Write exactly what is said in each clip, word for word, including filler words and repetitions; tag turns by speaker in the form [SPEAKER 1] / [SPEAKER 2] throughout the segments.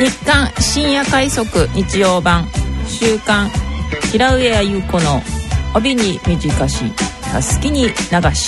[SPEAKER 1] 日刊深夜快速日曜版週刊平上優子の帯に短したすきに流し。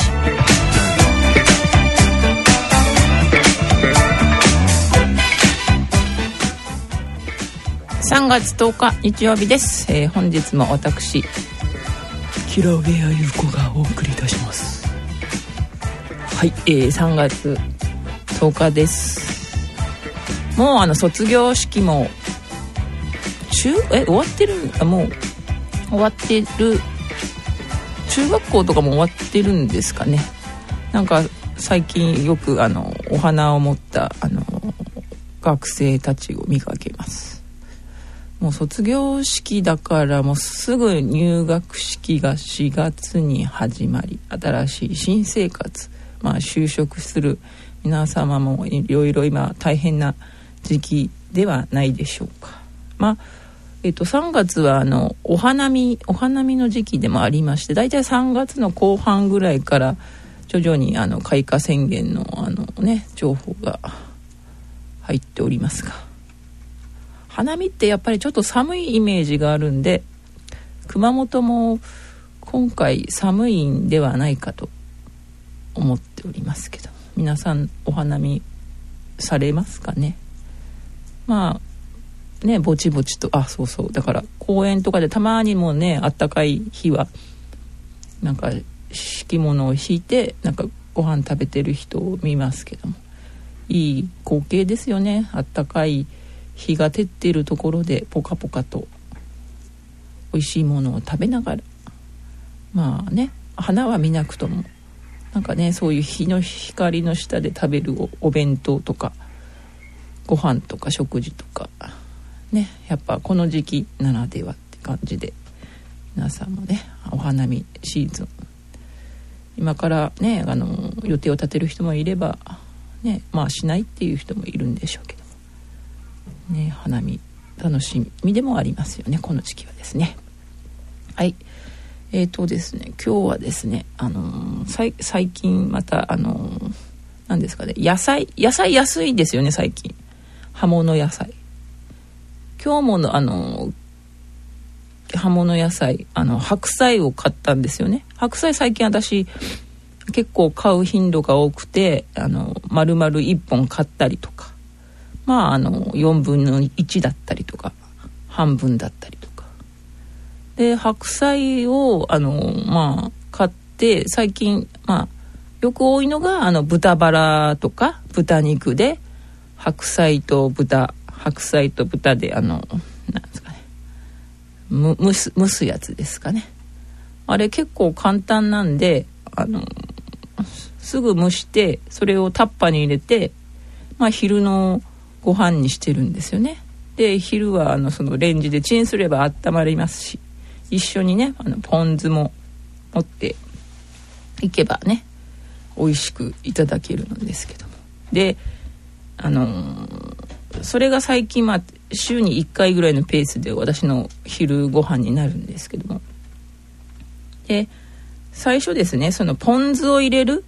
[SPEAKER 1] さんがつとおか日曜日です、えー、本日も私平上優子がお送りいたします。はい、えー、さんがつとおかです。もうあの卒業式も中え終わってるあもう終わってる中学校とかも終わってるんですかね。なんか最近よくあのお花を持ったあの学生たちを見かけます。もう卒業式だからもうすぐ入学式がしがつに始まり、新しい新生活、まあ就職する皆様もいろいろ今大変な時期ではないでしょうか。まあえっとさんがつはあのお花見お花見の時期でもありまして、だいたいさんがつの後半ぐらいから徐々にあの開花宣言のあのね情報が入っておりますが、花見ってやっぱりちょっと寒いイメージがあるんで、熊本も今回寒いんではないかと思っておりますけど、皆さんお花見されますかね。まあね、ぼちぼちと、あ、そうそう、だから公園とかでたまにもね、あったかい日はなんか敷物を敷いてなんかご飯食べてる人を見ますけども、いい光景ですよね。あったかい日が照っているところでポカポカと美味しいものを食べながら、まあね、花は見なくともなんかね、そういう日の光の下で食べる お, お弁当とかご飯とか食事とかね、やっぱこの時期ならではって感じで、皆さんもねお花見シーズン今からね、あの予定を立てる人もいればね、まあしないっていう人もいるんでしょうけどね、花見楽しみでもありますよね、この時期はですね。はい、えーとですね今日はですね、あのー、最近またあのー、何ですかね、野菜野菜安いですよね最近。葉物野菜、今日ものあの葉物野菜、あの白菜を買ったんですよね。白菜最近私結構買う頻度が多くて、あの丸々いっぽん買ったりとか、まああのよんぶんのいちだったりとか半分だったりとかで、白菜をあのまあ買って最近まあよく多いのがあの豚バラとか豚肉で白菜と豚白菜と豚であのなんですかね、む蒸す蒸すやつですかね。あれ結構簡単なんで、あのすぐ蒸してそれをタッパーに入れて、まあ昼のご飯にしてるんですよね。で昼はあのそのレンジでチンすれば温まりますし、一緒にねあのポン酢も持っていけばね美味しくいただけるんですけども、であのー、それが最近まあ週にいっかいぐらいのペースで私の昼ご飯になるんですけども、で最初ですね、そのポン酢を入れる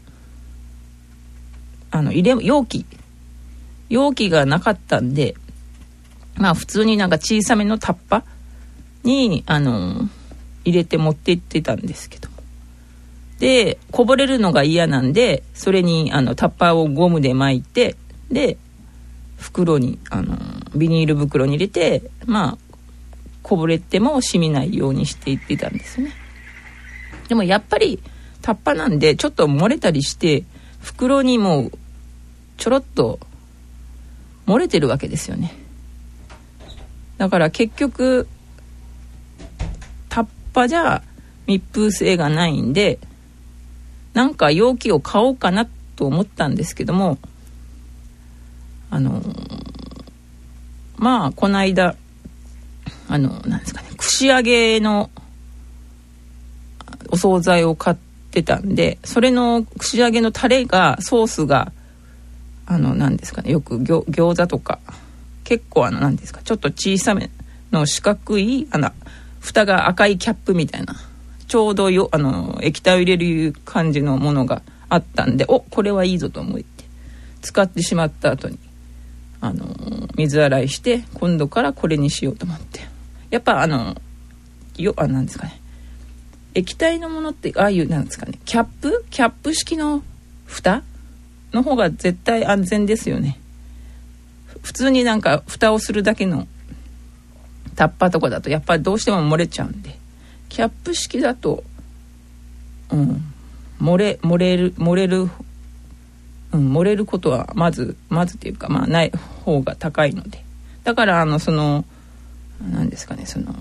[SPEAKER 1] あの入れ容器容器がなかったんで、まあ普通になんか小さめのタッパにあのー、入れて持って行ってたんですけども、でこぼれるのが嫌なんで、それにあのタッパーをゴムで巻いて、で袋にあのビニール袋に入れて、まあこぼれても染みないようにしていってたんですね。でもやっぱりタッパーなんでちょっと漏れたりして、袋にもちょろっと漏れてるわけですよね。だから結局タッパーじゃ密封性がないんで、なんか容器を買おうかなと思ったんですけども、あのまあこの間あのなんですかね、串揚げのお惣菜を買ってたんで、それの串揚げのタレがソースがあのなんですかね、よく餃餃子とか結構あのなんですか、ちょっと小さめの四角いあの蓋が赤いキャップみたいな、ちょうどよあの液体を入れる感じのものがあったんで、おこれはいいぞと思って使ってしまった後に、 あの水洗いして今度からこれにしようと思って、やっぱあのよあなんですかね、液体のものってああいうなんですかね、キャップキャップ式の蓋の方が絶対安全ですよね。普通になんか蓋をするだけのタッパーとかだとやっぱりどうしても漏れちゃうんで、キャップ式だと、うん、漏れ漏れる漏れる、うん、漏れることはまずまずっていうかまあない方が高いので、だからあのその何ですかね、その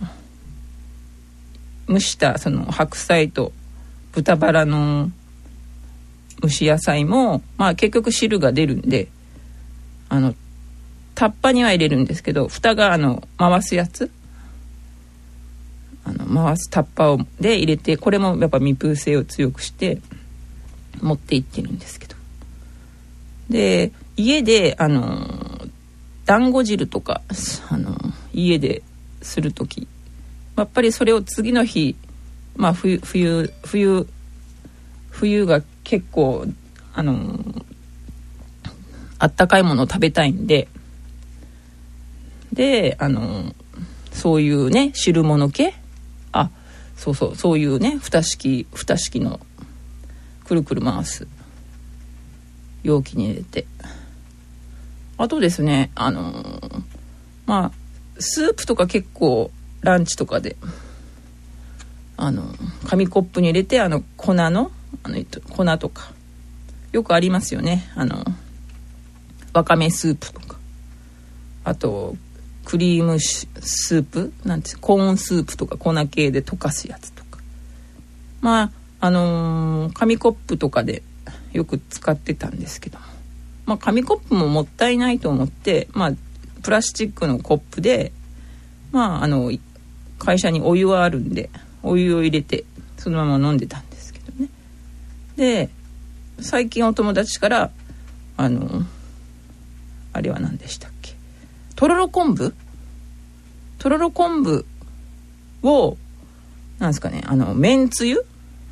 [SPEAKER 1] 蒸したその白菜と豚バラの蒸し野菜もまあ結局汁が出るんで、あのタッパには入れるんですけど、蓋があの回すやつ、あの回すタッパーで入れて、これもやっぱ密封性を強くして持っていってるんですけど、で家であの団子汁とかあの家でするとき、やっぱりそれを次の日、まあ冬冬冬冬が結構あのあったかいものを食べたいんで、であのそういうね汁物系、あそうそうそういうね蓋式蓋式のくるくる回す容器に入れて、あとですね、あのまあスープとか結構ランチとかであの紙コップに入れて、あの粉のあの粉とかよくありますよね。あのわかめスープとか、あとクリームスープなんてコーンスープとか粉系で溶かすやつとか、まああのー、紙コップとかでよく使ってたんですけども、まあ紙コップももったいないと思って、まあプラスチックのコップで、まああの会社にお湯はあるんでお湯を入れてそのまま飲んでたんですけどね。で最近お友達からあのあれは何でしたっけ、とろろ昆布とろろ昆布をなんですかね、あのめんつゆ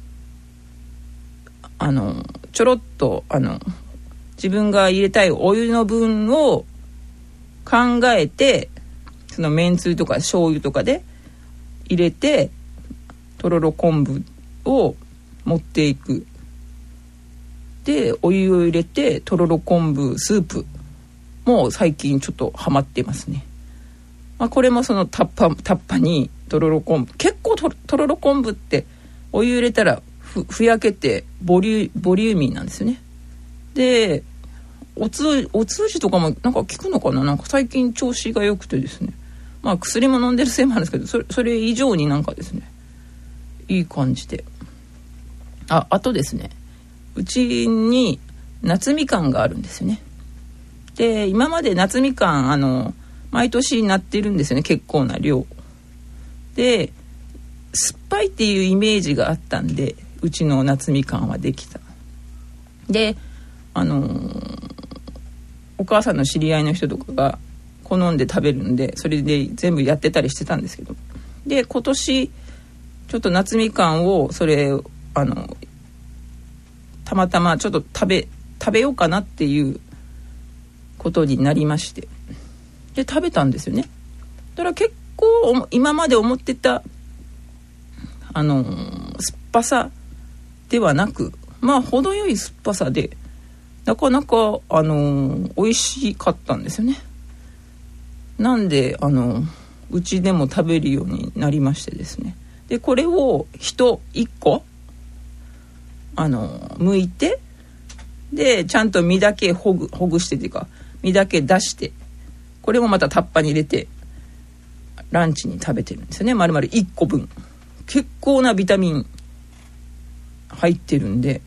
[SPEAKER 1] あのちょろっとあの自分が入れたいお湯の分を考えて、そのめんつゆとか醤油とかで入れてとろろ昆布を持っていく。でお湯を入れてとろろ昆布スープもう最近ちょっとハマってますね。まあ、これもそのタッパタッパにとろろ昆布、結構ととろろ昆布ってお湯入れたらふふやけてボリュボリューミーなんですよね。でおつお通じとかもなんか効くのかな、なんか最近調子が良くてですね、まあ薬も飲んでるせいもあるんですけど、それそれ以上になんかですねいい感じで、ああとですね、うちに夏みかんがあるんですよね。で今まで夏みかんあの毎年なってるんですよね、結構な量で。酸っぱいっていうイメージがあったんでうちの夏みかんはできた。であのー、お母さんの知り合いの人とかが好んで食べるんで、それで全部やってたりしてたんですけど、で今年ちょっと夏みかんをそれあのたまたまちょっと食べ食べようかなっていうことになりまして、で食べたんですよね。だから結構今まで思ってたあのー、酸っぱさではなく、まあ程よい酸っぱさでなかなかあのー、美味しかったんですよね。なんであのー、うちでも食べるようになりましてですね。でこれを人一個あのー、剥いて、でちゃんと身だけほぐほぐしてっていうか身だけ出して、これもまたタッパに入れてランチに食べてるんですよね。丸々いっこぶん、結構なビタミン入ってるんで、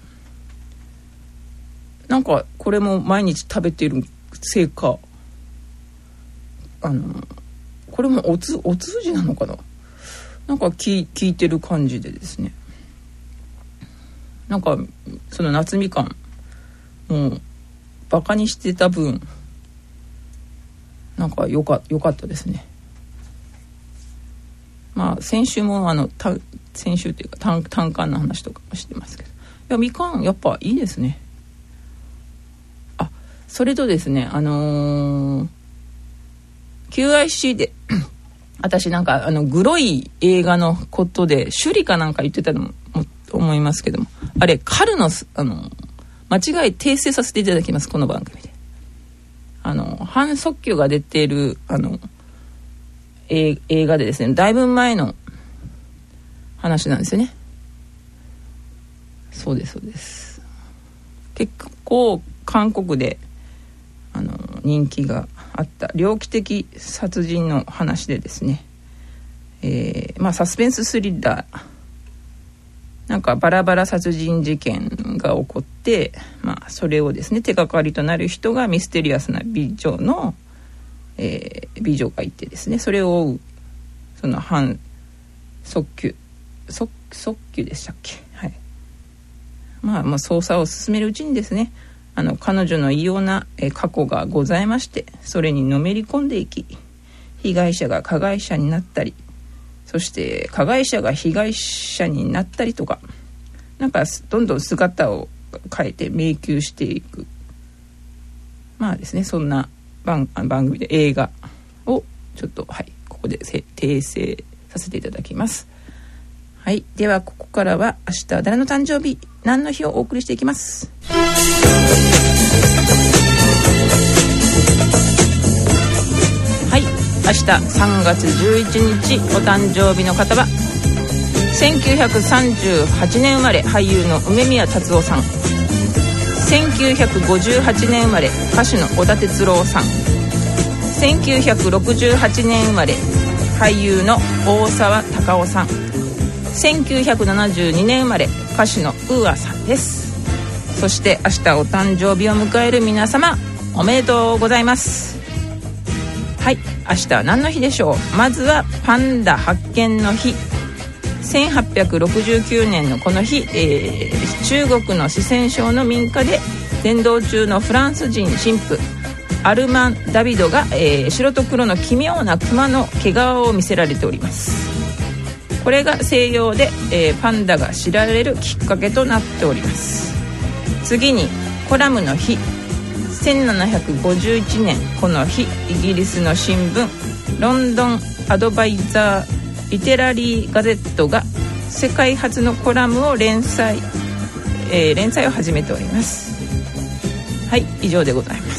[SPEAKER 1] なんかこれも毎日食べてるせいか、あのこれもおつお通じなのかな、なんか効いてる感じでですね、なんかその夏みかんもうバカにしてた分なんかよかよかったですね。まあ先週もあのた先週っていうか単単管の話とかもしてますけど、いやみかんやっぱいいですね。あ、それとですね、あのー、 キューアイシー で私なんかあのグロい映画のことで首里かなんか言ってたのも思いますけども、あれカルのあの間違い訂正させていただきます。この番組であの反則球が出ているあの映画でですね、だいぶ前の話なんですよね。そうですそうです。結構韓国であの人気があった猟奇的殺人の話でですね、えー、まあサスペンススリラー、なんかバラバラ殺人事件が起こって、まあそれをですね手がかりとなる人がミステリアスな美女の、えー、美女がいてですね、それを追うその反速球速速球でしたっけ、はい。まあまあ捜査を進めるうちにですね、あの彼女の異様な過去がございまして、それにのめり込んでいき、被害者が加害者になったり、そして加害者が被害者になったりとか、なんかどんどん姿を変えて迷宮していく、まあですね、そんな 番, 番組で映画をちょっと、はい、ここで訂正させていただきます。はい、ではここからは明日誰の誕生日何の日をお送りしていきます。はい、明日さんがつじゅういちにちお誕生日の方はせんきゅうひゃくさんじゅうはちねん生まれ俳優の梅宮達夫さん、せんきゅうひゃくごじゅうはちねん生まれ歌手の小田哲郎さん、せんきゅうひゃくろくじゅうはちねん生まれ俳優の大沢たかおさん、せんきゅうひゃくななじゅうにねん生まれ歌手のウーアさんです。そして明日お誕生日を迎える皆様おめでとうございます。はい、明日は何の日でしょう。まずはパンダ発見の日。せんはっぴゃくろくじゅうきゅうねんのこの日、えー、中国の四川省の民家で伝道中のフランス人神父アルマン・ダビドが、えー、白と黒の奇妙な熊の毛皮を見せられております。これが西洋で、えー、パンダが知られるきっかけとなっております。次にコラムの日。せんななひゃくごじゅういちねんこの日、イギリスの新聞ロンドンアドバイザーリテラリーガゼットが世界初のコラムを連載、えー、連載を始めております。はい、以上でございます。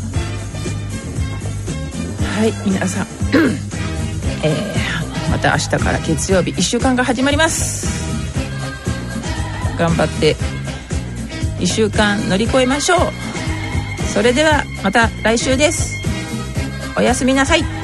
[SPEAKER 1] はい、皆さん、えー、また明日から月曜日いっしゅうかんが始まります。頑張っていっしゅうかん乗り越えましょう。それではまた来週です。おやすみなさい。